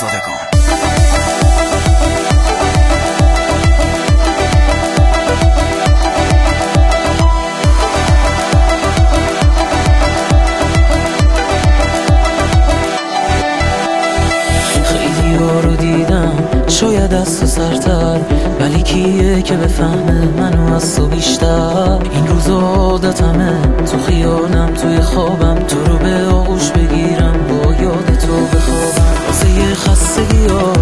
شاهزادگان. خیلی ها رو دیدم شاید از تو سرتر، ولی کیه که بفهمه منو از تو بیشتر؟ این روزا عادتمه تو خیالم توی خوابم، تو رو به آغوش بگیرم با یاد تو بخوابم. واسه یه خستگی ها